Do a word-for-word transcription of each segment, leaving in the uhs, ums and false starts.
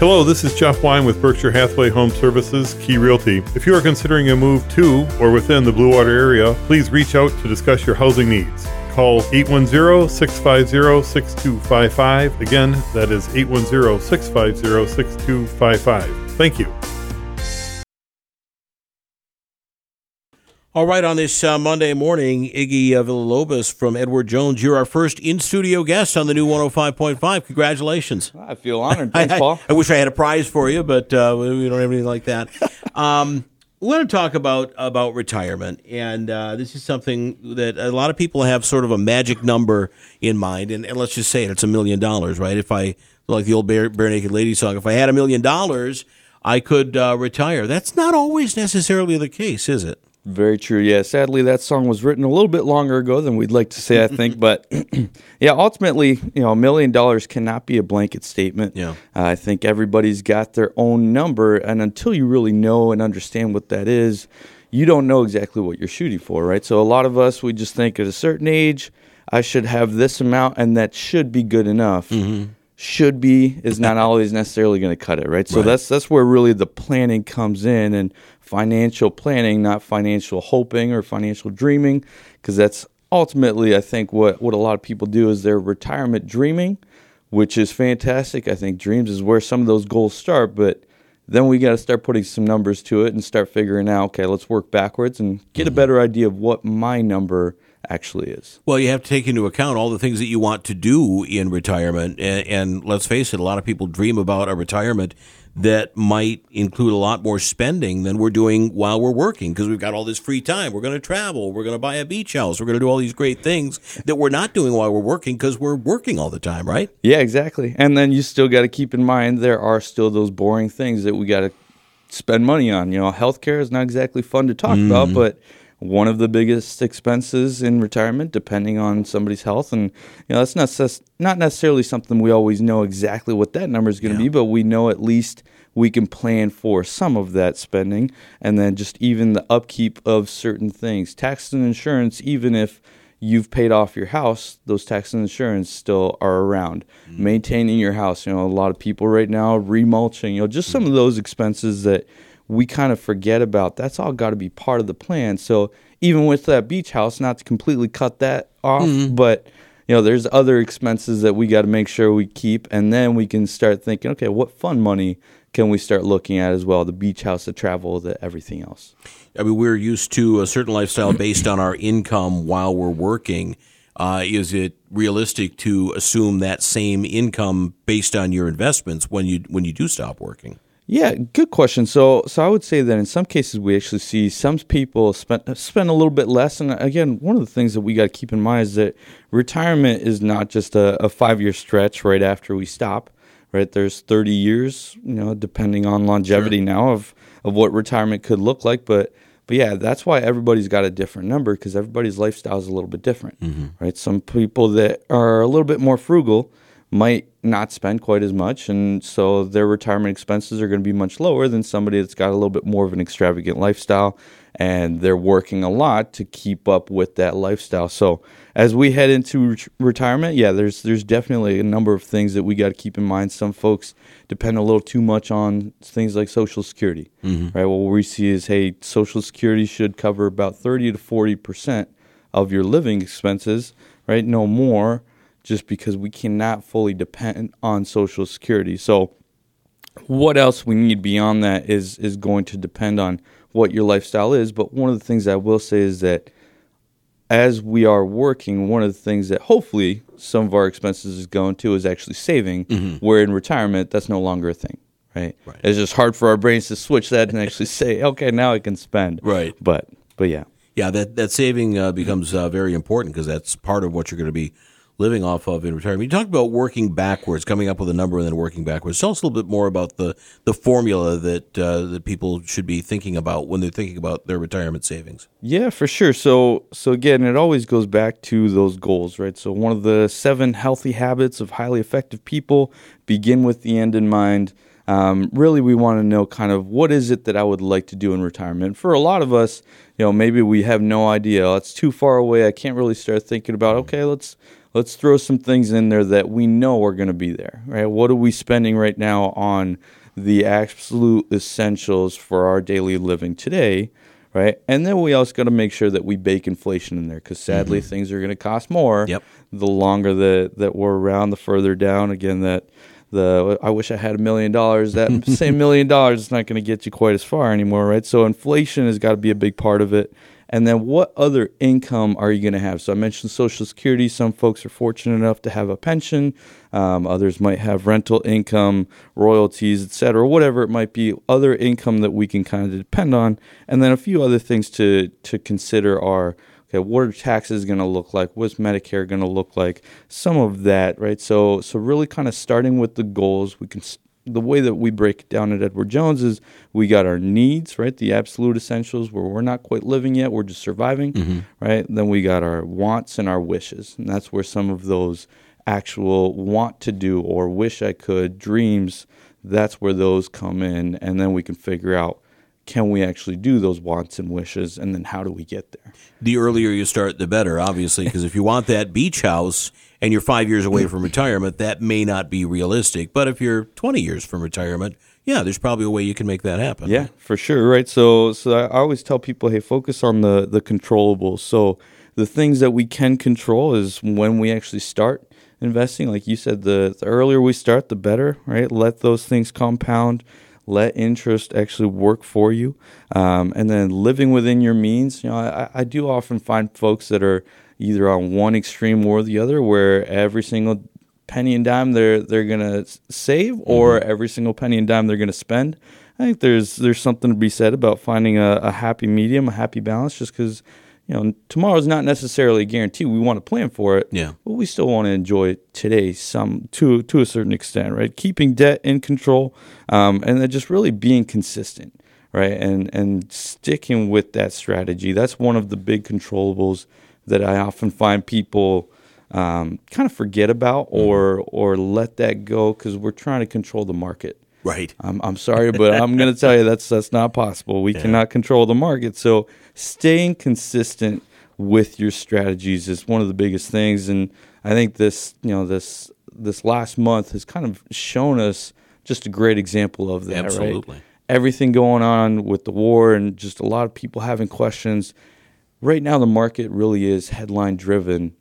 Hello, this is Jeff Wine with Berkshire Hathaway Home Services, Key Realty. If you are considering a move to or within the Blue Water area, please reach out to discuss your housing needs. Call eight one zero, six five zero, six two five five. Again, that is eight one zero, six five zero, six two five five. Thank you. All right, on this uh, Monday morning, Iggy uh, Villalobos from Edward Jones, you're our first in-studio guest on the new one oh five point five. Congratulations. I feel honored. Thanks, I, Paul. I, I wish I had a prize for you, but uh, we don't have anything like that. Um, we want to talk about, about retirement, and uh, this is something that a lot of people have sort of a magic number in mind, and, and let's just say it, it's a million dollars, right? If I, like the old Bare, Bare Naked Lady song, if I had a million dollars, I could uh, retire. That's not always necessarily the case, is it? Very true. Yeah, sadly, that song was written a little bit longer ago than we'd like to say, I think. But yeah, ultimately, you know, a million dollars cannot be a blanket statement. Yeah, uh, I think everybody's got their own number, and until you really know and understand what that is, you don't know exactly what you're shooting for, right? So a lot of us, we just think at a certain age, I should have this amount, and that should be good enough. Mm-hmm. Should be is not always necessarily going to cut it, right? So right. that's that's where really the planning comes in, and financial planning, not financial hoping or financial dreaming, because that's ultimately, I think, what, what a lot of people do is they're retirement dreaming, which is fantastic. I think dreams is where some of those goals start, but then we got to start putting some numbers to it and start figuring out, okay, let's work backwards and get mm-hmm. a better idea of what my number actually is. Well, you have to take into account all the things that you want to do in retirement, and, and let's face it, a lot of people dream about a retirement that might include a lot more spending than we're doing while we're working, because we've got all this free time. We're going to travel. We're going to buy a beach house. We're going to do all these great things that we're not doing while we're working because we're working all the time, right? Yeah, exactly. And then you still got to keep in mind there are still those boring things that we got to spend money on. You know, healthcare is not exactly fun to talk mm. about, but one of the biggest expenses in retirement, depending on somebody's health. And, you know, that's not, not necessarily something we always know exactly what that number is going to yeah. be, but we know at least we can plan for some of that spending. And then just even the upkeep of certain things. Tax and insurance, even if you've paid off your house, those tax and insurance still are around. Mm-hmm. Maintaining your house, you know, a lot of people right now, remulching, you know, just some mm-hmm. of those expenses that we kind of forget about. That's all got to be part of the plan. So even with that beach house, not to completely cut that off, mm-hmm. but you know, there's other expenses that we got to make sure we keep, and then we can start thinking, okay, what fun money can we start looking at as well? The beach house, the travel, the everything else. I mean, we're used to a certain lifestyle based on our income while we're working. Uh, is it realistic to assume that same income based on your investments when you when you do stop working? Yeah, good question. So so I would say that in some cases we actually see some people spend, spend a little bit less. And again, one of the things that we got to keep in mind is that retirement is not just a, a five-year stretch right after we stop, right? There's thirty years, you know, depending on longevity sure. now of, of what retirement could look like. But but yeah, that's why everybody's got a different number, because everybody's lifestyle is a little bit different, mm-hmm. right? Some people that are a little bit more frugal might not spend quite as much, and so their retirement expenses are going to be much lower than somebody that's got a little bit more of an extravagant lifestyle, and they're working a lot to keep up with that lifestyle. So as we head into re- retirement, yeah, there's there's definitely a number of things that we got to keep in mind. Some folks depend a little too much on things like Social Security, mm-hmm. right? What we see is, hey, Social Security should cover about thirty to forty percent of your living expenses, right? No more, just because we cannot fully depend on Social Security. So what else we need beyond that is is going to depend on what your lifestyle is. But one of the things I will say is that as we are working, one of the things that hopefully some of our expenses is going to is actually saving, mm-hmm. where in retirement, that's no longer a thing, right? right? It's just hard for our brains to switch that and actually say, okay, now I can spend. Right. But, but yeah. Yeah, that, that saving uh, becomes uh, very important, because that's part of what you're going to be living off of in retirement. You talked about working backwards, coming up with a number and then working backwards. Tell us a little bit more about the, the formula that uh, that people should be thinking about when they're thinking about their retirement savings. Yeah, for sure. So so again, it always goes back to those goals, right? So one of the seven healthy habits of highly effective people: begin with the end in mind. Um, really, we want to know kind of what is it that I would like to do in retirement. For a lot of us, you know, maybe we have no idea. It's too far away. I can't really start thinking about, okay, let's let's throw some things in there that we know are going to be there, right? What are we spending right now on the absolute essentials for our daily living today, right? And then we also got to make sure that we bake inflation in there, because sadly mm-hmm. things are going to cost more. Yep. The longer that, that we're around, the further down. Again, that the I wish I had a million dollars. That same million dollars is not going to get you quite as far anymore, right? So inflation has got to be a big part of it. And then what other income are you going to have? So I mentioned Social Security. Some folks are fortunate enough to have a pension. Um, others might have rental income, royalties, et cetera, whatever it might be, other income that we can kind of depend on. And then a few other things to, to consider are, okay, what are taxes going to look like? What's Medicare going to look like? Some of that, right? So so really kind of starting with the goals, we can the way that we break it down at Edward Jones is we got our needs, right? The absolute essentials where we're not quite living yet, we're just surviving, mm-hmm. right? Then we got our wants and our wishes. And that's where some of those actual want to do or wish I could dreams, that's where those come in. And then we can figure out, can we actually do those wants and wishes? And then how do we get there? The earlier you start, the better, obviously, because if you want that beach house and you're five years away from retirement, that may not be realistic. But if you're twenty years from retirement, yeah, there's probably a way you can make that happen. Yeah, for sure, right? So so I always tell people, hey, focus on the, the controllables. So the things that we can control is when we actually start investing. Like you said, the, the earlier we start, the better, right? Let those things compound. Let interest actually work for you. Um, and then living within your means. You know, I, I do often find folks that are either on one extreme or the other, where every single penny and dime they're they're gonna save, or mm-hmm. every single penny and dime they're gonna spend. I think there's there's something to be said about finding a, a happy medium, a happy balance. Just because, you know, tomorrow's not necessarily a guarantee. We want to plan for it, yeah, but we still want to enjoy today some to to a certain extent, right? Keeping debt in control, um, and then just really being consistent, right? And and sticking with that strategy. That's one of the big controllables that I often find people um, kind of forget about or mm-hmm. or let that go because we're trying to control the market. Right. I'm I'm sorry, but I'm going to tell you that's that's not possible. We yeah. cannot control the market. So staying consistent with your strategies is one of the biggest things. And I think this, you know, this this last month has kind of shown us just a great example of that. Absolutely. Right? Everything going on with the war and just a lot of people having questions. Right now, the market really is headline driven.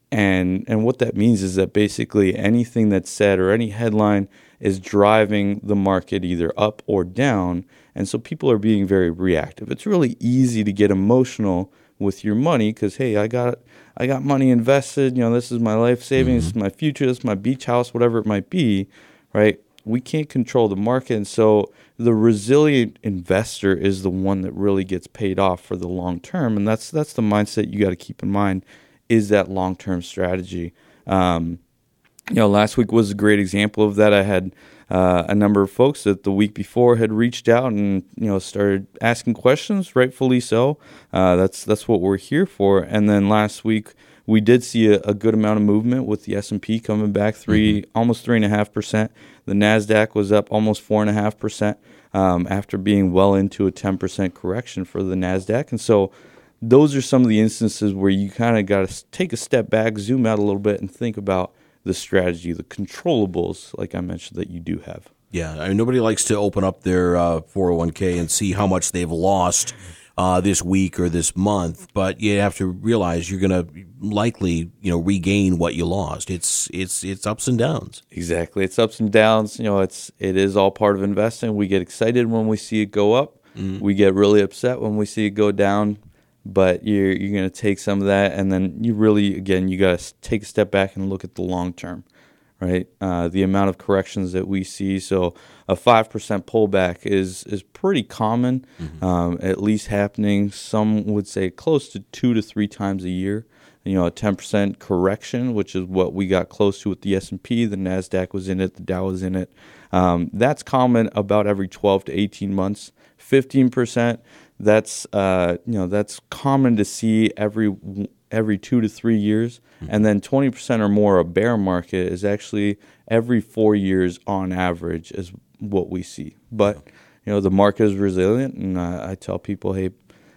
And and what that means is that basically anything that's said or any headline is driving the market either up or down. And so people are being very reactive. It's really easy to get emotional with your money because, hey, I got I got money invested. You know, this is my life savings, mm-hmm. this is my future, this is my beach house, whatever it might be, right? We can't control the market. And so the resilient investor is the one that really gets paid off for the long term. And that's that's the mindset you got to keep in mind, is that long-term strategy. Um, you know, last week was a great example of that. I had uh, a number of folks that the week before had reached out and, you know, started asking questions, rightfully so. Uh, that's that's what we're here for. And then last week we did see a, a good amount of movement with the S and P coming back three, mm-hmm. almost three and a half percent. The NASDAQ was up almost four and a half percent um, after being well into a ten percent correction for the NASDAQ. And so those are some of the instances where you kind of got to take a step back, zoom out a little bit, and think about the strategy, the controllables, like I mentioned, that you do have. Yeah, I mean, nobody likes to open up their uh, four oh one k and see how much they've lost uh, this week or this month, but you have to realize you're going to likely, you know, regain what you lost. It's it's it's ups and downs. Exactly, it's ups and downs. You know, it's it is all part of investing. We get excited when we see it go up. Mm-hmm. We get really upset when we see it go down. But you're you're going to take some of that, and then you really, again, you got to take a step back and look at the long term, right? Uh, the amount of corrections that we see. So a five percent pullback is is pretty common, mm-hmm. um, at least happening. Some would say close to two to three times a year. You know, a ten percent correction, which is what we got close to with the S and P. The NASDAQ was in it. The Dow was in it. Um, that's common about every twelve to eighteen months. fifteen percent. That's uh, you know that's common to see every every two to three years, mm-hmm. and then twenty percent or more a bear market is actually every four years on average is what we see. But you know the market is resilient, and uh, I tell people, hey,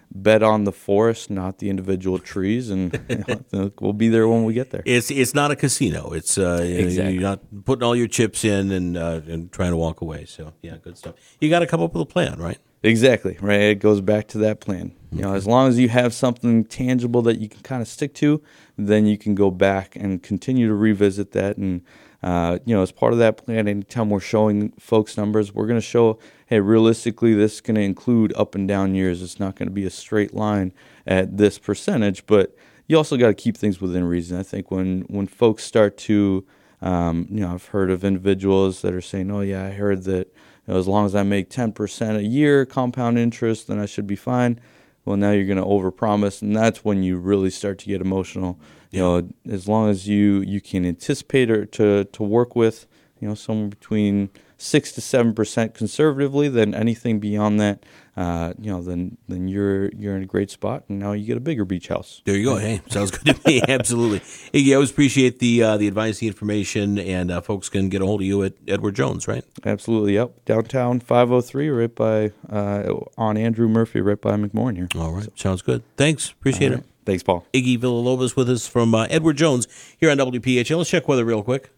bet on the forest, not the individual trees, and you know, we'll be there when we get there. It's it's not a casino. It's uh, Exactly. you're not putting all your chips in and uh, and trying to walk away. So yeah, good stuff. You got to come up with a plan, right? Exactly, right. It goes back to that plan. You know, as long as you have something tangible that you can kind of stick to, then you can go back and continue to revisit that. And uh, you know, as part of that plan, anytime we're showing folks numbers, we're going to show, hey, realistically, this is going to include up and down years. It's not going to be a straight line at this percentage, but you also got to keep things within reason. I think when when folks start to, um, you know, I've heard of individuals that are saying, oh yeah, I heard that. You know, as long as I make ten percent a year compound interest, then I should be fine. Well, now you're going to overpromise, and that's when you really start to get emotional. You know, as long as you, you can anticipate or to, to work with, you know, somewhere between six to seven percent conservatively, then anything beyond that, uh, you know, then then you're you're in a great spot, and now you get a bigger beach house. There you go. Hey, sounds good to me. Absolutely. Iggy, I always appreciate the uh, the advice, the information, and uh, folks can get a hold of you at Edward Jones, right? Absolutely. Yep. Downtown five oh three, right by uh, on Andrew Murphy, right by McMorran here. All right. So. Sounds good. Thanks. Appreciate Right. it. Thanks, Paul. Iggy Villalobos with us from uh, Edward Jones here on W P H L. Let's check weather real quick.